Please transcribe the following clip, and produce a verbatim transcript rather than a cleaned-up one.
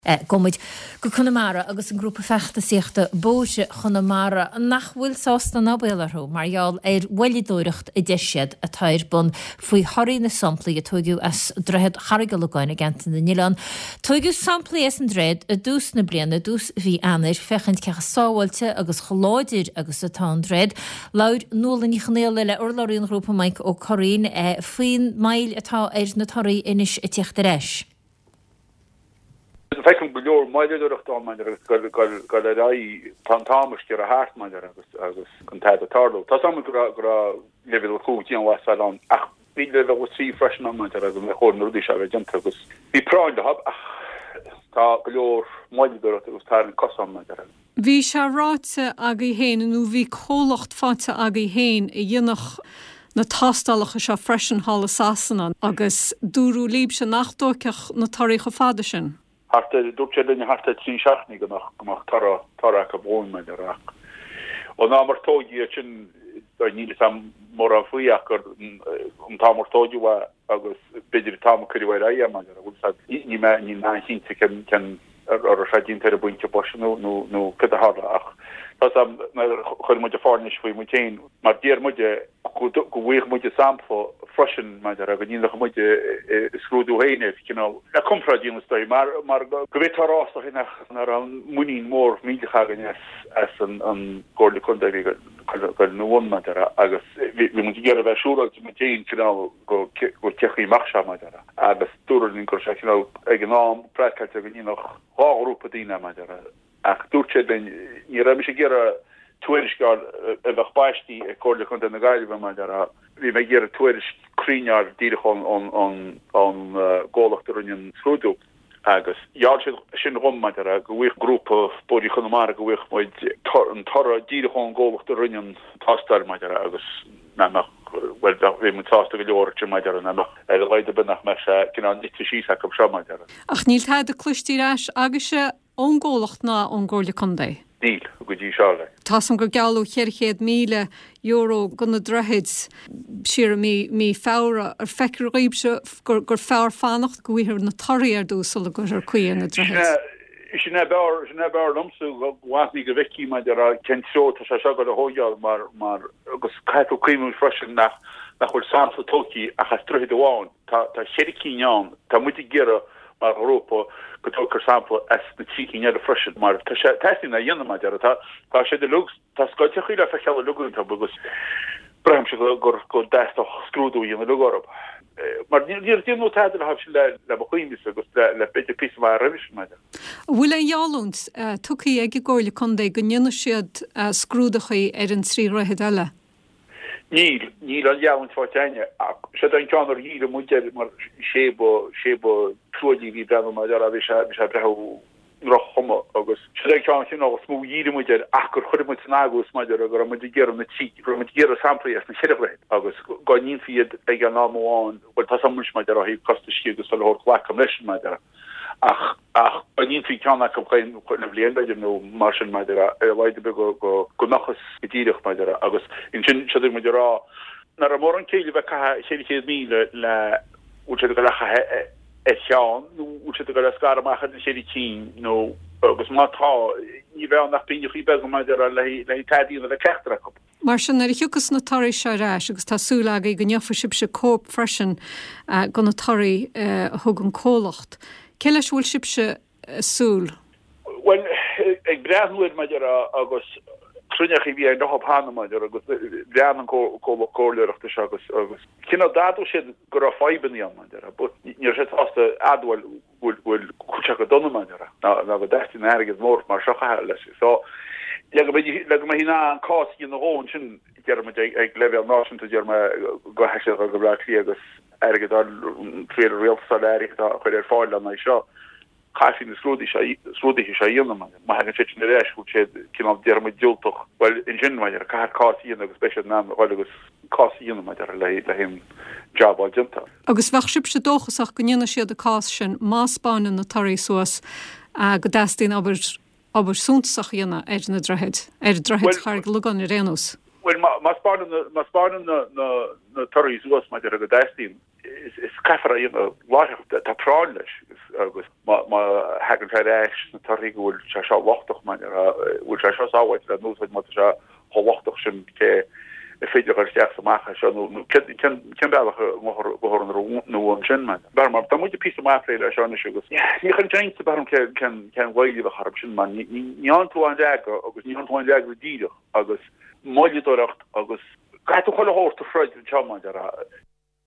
Gomid go Connemara agus an grúpa fechta síochta bóise Connemara nach bhfuil sásta nabélarthú marall ar bhfuilidóireacht i deisiad a tair bun faoi thoirí na samplaí a tuigiú as drehead charige legáin a gentan na Nílan. Tuigiú samplaí as an dreid a dús na bliana dús bhí anir fechant cecha sáhailte agus choláidir agus atá an dreid. Laud nóla ní chanéal le urlairíon grúpa Mike ó Corín faoin mail atá ar na thoirí inis i teachta reis. Feiken goor meidirach dá gal a rai tantámas gur a hart meidir agus agus contaid a tarlo. Tá sam gra level chuútí an was an ach bí le go sí freschen am meidir agus me chó nudí se gent agus. Bhí práin de hab tá goor meidirach agus tar an cosam meidir. Bhí se ráte agé héin nó bhí cólacht fáte agé héin i dhénach na tástalach se freschen hall sasan agus dúrú líb se nachdóceach na tarícha fada sin. Harte dúrtse harte trí seachnig gomach gomach tara tara a bhin me arach. Og ná mar tógi sin níle sam mor a fuiach gur um tá mar tógi wa agus beidir tam curihir a man ní me ní na hin ken ken ar a din ter buinte bo no no no ke har ach. Dat am chu mu farnis foi mu mar dier mu go weich mu sample freschen me a ní mu scrúdú héine a komfradien stoi mar mar govétarrá hin nach an muín mór míchagan as an an gole kon no me agus vi mu ge a súral me go go techi marcha me agus stoin go ag ná prekalte gan ní noch háúpadína me ach dúrtse ben ní ra me sé gera tuirisgar a bheith baisttí a cóla chun na gaiileh me a bhí me gera tuiris crínear díireán an an an ggólacht runin scrúdú agus jaar sin rom me a go bhuiich grúpa bodí chunamara go bhuiich muid an torra díireán ggólacht a runin tastal me agus na well vi mu tásta go leorte me an a leide bennach me cin an nit sí a go se me. Ach níl the a cluistíráis agus se ongólacht ná an ggóla chundé. Díl go dtí seála. Tá an gur gealú cheirchéad míle euro gona drehids siar mí mí fára ar feicear réibse gur gur fear fannacht go bhíhir na tarí ar dúsal a gur ar cuian na drehids. Sin bar sin bar lomsú go bhhaní go bheici me ar ken seo tá se se go a hógeal mar mar agus caiú cuiimú freisin nach nach chuil samsa tóki a chas troid amháin tá tá chéricíán tá muti gera mar Europa go tógur sample as na tíkin a freschen mar testing na dhéanana me tá tá sé de lugs tá scoilte chuile fe cheall luún tá bugus brem se gur go deach scrúdú ína lugorb. Mar níor dí nó teidir ha le le chuimis agus le beidir pí mar revis me. Bhfuil an jáúnt tuí ag ggóirla chundé go nne siad scrúdachaí ar an trí roihead eile. Níl níl an jaáint fáteine se an ceanar híle mu mar sébo sébo trolí hí bre me a vi se brehu rochhomme agus se cean sin agus smú híle mu agur chuir mu agus me a go mu ggéar na tí mu ggéar sampla na chireid agus gá nín fiad ag an námáin bhil tá sam mu me a hí costaí agus fel hla am leis me ach ach a nín fi ceanna go chuin chuna blianaidir nó mar sin me a leide be go go go nachchas gotíireach me agus in sin se me rá nar a mór an céile bheith cai sé míle le ú go lecha e teán ú go le scar amachchan na sé tí nó agus mátá ní bheith nach píoch í be go me le le taína le cechtra go. Mar sin ar thugus na tarí se ráis agus tásúla go nefa sib se cóp freisin go na tarí thug an cólacht. Keile bhfuil sibse súl? Well ag breanhuiid me agus trunneach i bhí an nach hána me agus brean an cóleachta se agus agus cinna dadú sé gur a fáibaní an me, but níor sé tásta adhfuil bhfuil chuteach go donna me ná go deistín airgad mór mar secha leis. So le go me hína an cá í na hn sin dearm ag level náisiúnta dearma go heise go bhlí agus erged an tre réalstal erig chuir ar fáil an seo chaifin na scrúdi scrúdi sé dhéanana me ma an fi na réis chu sé cin dearm dúltoch well in sin me ar car cáíon agus spe ná bhil agus cáíonna me ar le le him jobbá dinta. Agus bheh sib se dóchasach go nne siad a cá sin máspáin na tarí suas a go detín aber aber súntaach dhéanana ar na drehead ar drehead char go lugan i réanús. Well ma ma spaden ma spaden na na na tarí suas me ar go detín is is kafra lá tá prális agus má hagan na tarí bhfuil se seo lochtach man bhfuil se seo áhaid le nó má se chohachtach sin ché féidir ar steach amachcha se cin beach go an nó an sin man. Ber mar tá muide pí máfréile a seánna agus. Ní chan teint sa barm cen bhhailí a charb sin man ní antú an deag agus ní antáin deag díideach agus moileúireacht agus gaú choile hósta freid an teáin